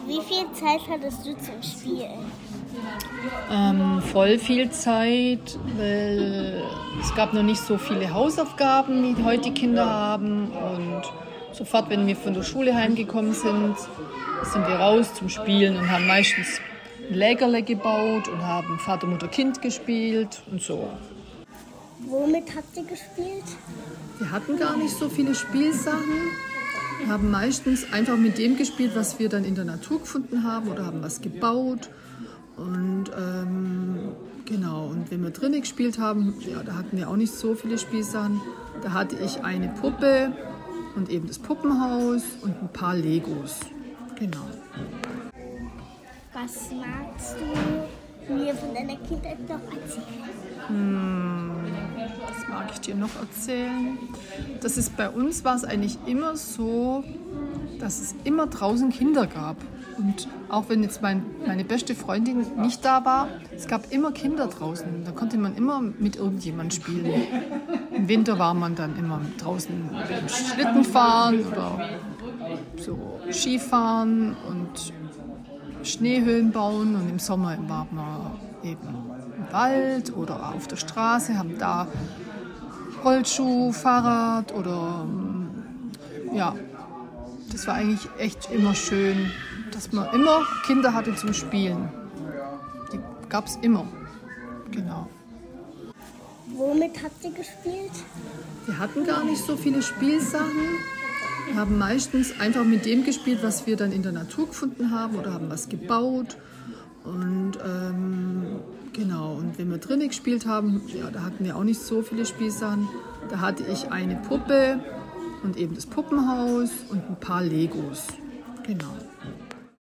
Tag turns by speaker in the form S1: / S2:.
S1: Wie viel Zeit hattest du zum Spielen?
S2: Voll viel Zeit, weil es gab noch nicht so viele Hausaufgaben, wie heute die Kinder haben. Und sofort, wenn wir von der Schule heimgekommen sind, sind wir raus zum Spielen und haben meistens ein Lägerle gebaut und haben Vater, Mutter, Kind gespielt und so.
S1: Womit habt ihr gespielt?
S2: Wir hatten gar nicht so viele Spielsachen. Wir haben meistens einfach mit dem gespielt, was wir dann in der Natur gefunden haben oder haben was gebaut. Und genau, und wenn wir drinnen gespielt haben, ja, da hatten wir auch nicht so viele Spielsachen. Da hatte ich eine Puppe und eben das Puppenhaus und ein paar Legos. Genau.
S1: Was magst du mir von deiner Kindheit noch erzählen?
S2: Was mag ich dir noch erzählen? Bei uns war es eigentlich immer so, dass es immer draußen Kinder gab. Und auch wenn jetzt meine beste Freundin nicht da war, es gab immer Kinder draußen. Da konnte man immer mit irgendjemandem spielen. Im Winter war man dann immer draußen beim Schlittenfahren oder so Skifahren und Schneehöhlen bauen. Und im Sommer war man eben im Wald oder auf der Straße, haben da Rollschuh, Fahrrad oder ja, das war eigentlich echt immer schön, dass man immer Kinder hatte zum Spielen. Die gab es immer, genau.
S1: Womit habt ihr gespielt?
S2: Wir hatten gar nicht so viele Spielsachen. Wir haben meistens einfach mit dem gespielt, was wir dann in der Natur gefunden haben oder haben was gebaut. Und genau, und wenn wir drinnen gespielt haben, ja, da hatten wir auch nicht so viele Spielsachen. Da hatte ich eine Puppe und eben das Puppenhaus und ein paar Legos. Genau.